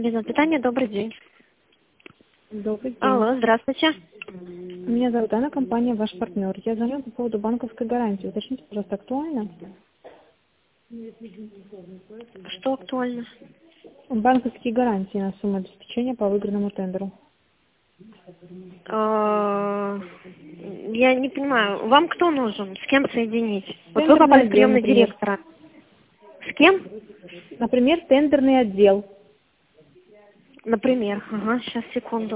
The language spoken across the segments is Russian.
Без питания, добрый день. Добрый день. Алло, здравствуйте. Меня зовут Анна, компания «Ваш партнер». Я звоню по поводу банковской гарантии. Уточните, пожалуйста, актуально? Что актуально? Банковские гарантии на сумму обеспечения по выигранному тендеру. Я не понимаю, вам кто нужен? С кем соединить? Вот вы Тендерный попали в отдел, приемный например. директора. С кем? Например, тендерный отдел. Например. Ага, сейчас, секунду.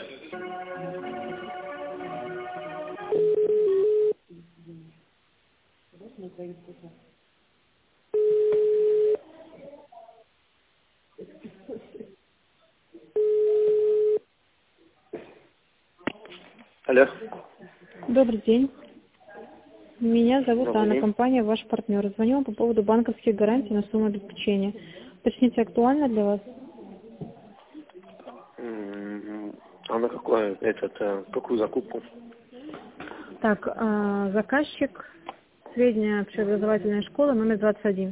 Алло. Добрый день. Меня зовут Добрый Анна, день. компания «Ваш партнер». Звоню вам по поводу банковских гарантий на сумму обеспечения. Уточните, актуально для вас? А на какую закупку? Так, заказчик, средняя общеобразовательная школа, номер 21.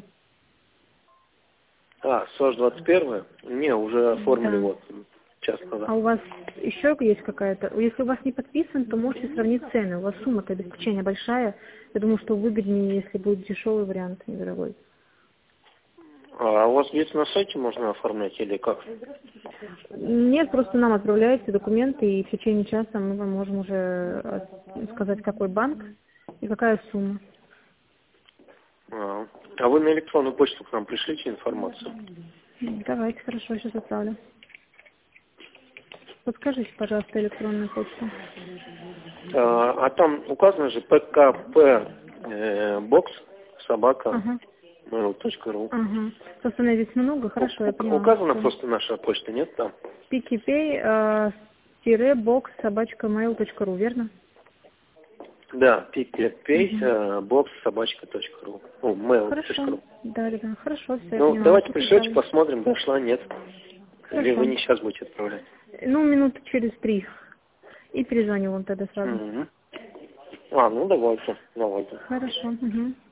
СОЖ 21? Не, уже оформили Да. вот час назад. А у вас еще есть какая-то? Если у вас не подписан, то можете сравнить цены. У вас сумма-то обеспечения большая. Я думаю, что выгоднее, если будет дешевый вариант, недорогой. А у вас здесь на сайте можно оформлять или как? Нет, просто нам отправляете документы, и в течение часа мы вам можем уже сказать, какой банк и какая сумма. А вы на электронную почту к нам пришлите информацию? Давайте, хорошо, сейчас отправлю. Подскажите, пожалуйста, электронную почту. А там указано же pkp box Ага. mail.ru. Ага. Собственно, здесь много, хорошо, я поняла. Указана Всё. просто наша почта, нет там? pkpay-box@mail.ru, верно? Да, pkpay.box@mail.ru. Хорошо. Да, да, хорошо, все, я Ну, поняла. давайте Сейчас пришлете, отправлю. посмотрим, дошла, нет. Или Хорошо. вы не сейчас будете отправлять? Ну, минут через 3. И перезвоню вам тогда сразу. Ну давайте. Хорошо. Угу.